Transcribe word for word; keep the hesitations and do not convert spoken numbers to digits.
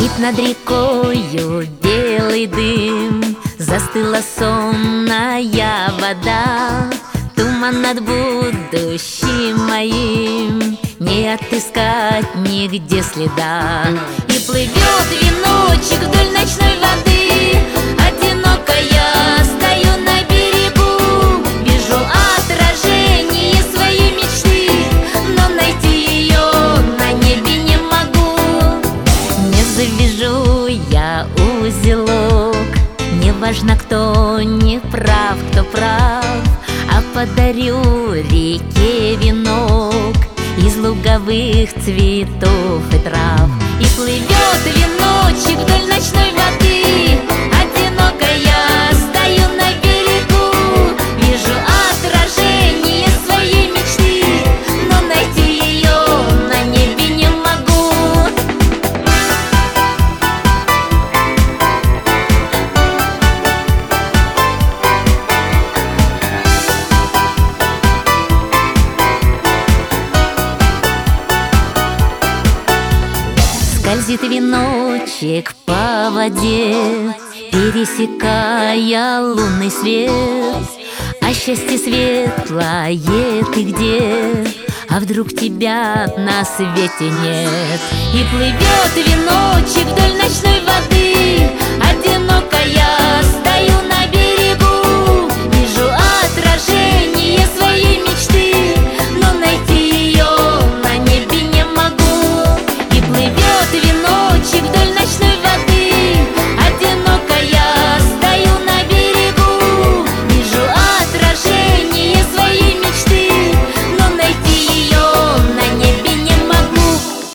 Парит над рекою белый дым, застыла сонная вода. Туман над будущим моим, не отыскать нигде следа. И плывет веночек вдоль ночной воды, одинокая стою на берегу. Вижу отражение своей мечты, но найти ее на небе не могу. Не завяжу я узелок, не важно, кто не прав, кто прав, а подарю реке венок из луговых цветов и трав. И плывет веночек вдоль ночной воды, одинокая стою на берегу. Вижу отражение своей мечты, но найти ее на небе не могу. Скользит веночек по воде, пересекая лунный свет. А счастье светлое ты где? А вдруг тебя на свете нет? И плывет веночек вдоль ночной воды, одинокая